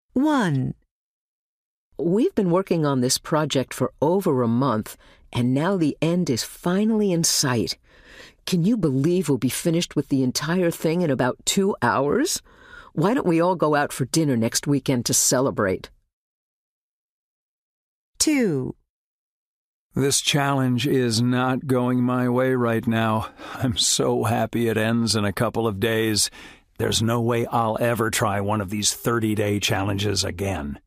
1. We've been working on this project for over a month, and now the end is finally in sight. Can you believe we'll be finished with the entire thing in about 2 hours? Why don't we all go out for dinner next weekend to celebrate? 2. This challenge is not going my way right now. I'm so happy it ends in a couple of days. There's no way I'll ever try one of these 30-day challenges again.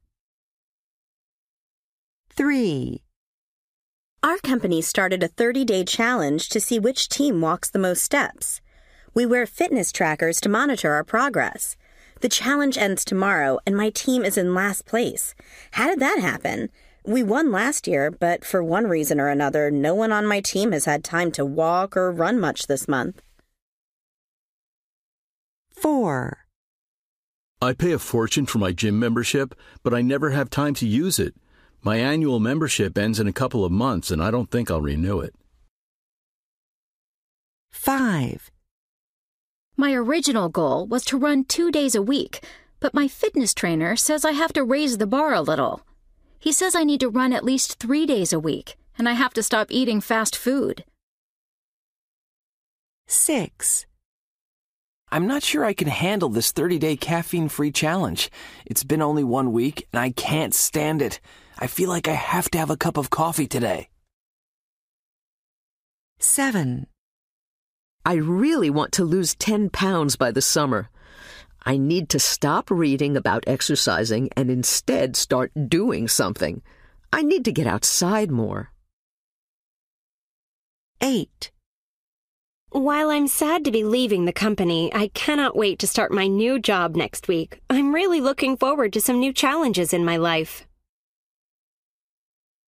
3. Our company started a 30-day challenge to see which team walks the most steps. We wear fitness trackers to monitor our progress. The challenge ends tomorrow, and my team is in last place. How did that happen? We won last year, but for one reason or another, no one on my team has had time to walk or run much this month. 4. I pay a fortune for my gym membership, but I never have time to use it. My annual membership ends in a couple of months, and I don't think I'll renew it. 5. My original goal was to run 2 days a week, but my fitness trainer says I have to raise the bar a little. He says I need to run at least 3 days a week, and I have to stop eating fast food. 6. I'm not sure I can handle this 30-day caffeine-free challenge. It's been only 1 week, and I can't stand it. I feel like I have to have a cup of coffee today. 7. I really want to lose 10 pounds by the summer. I need to stop reading about exercising and instead start doing something. I need to get outside more. 8. While I'm sad to be leaving the company, I cannot wait to start my new job next week. I'm really looking forward to some new challenges in my life.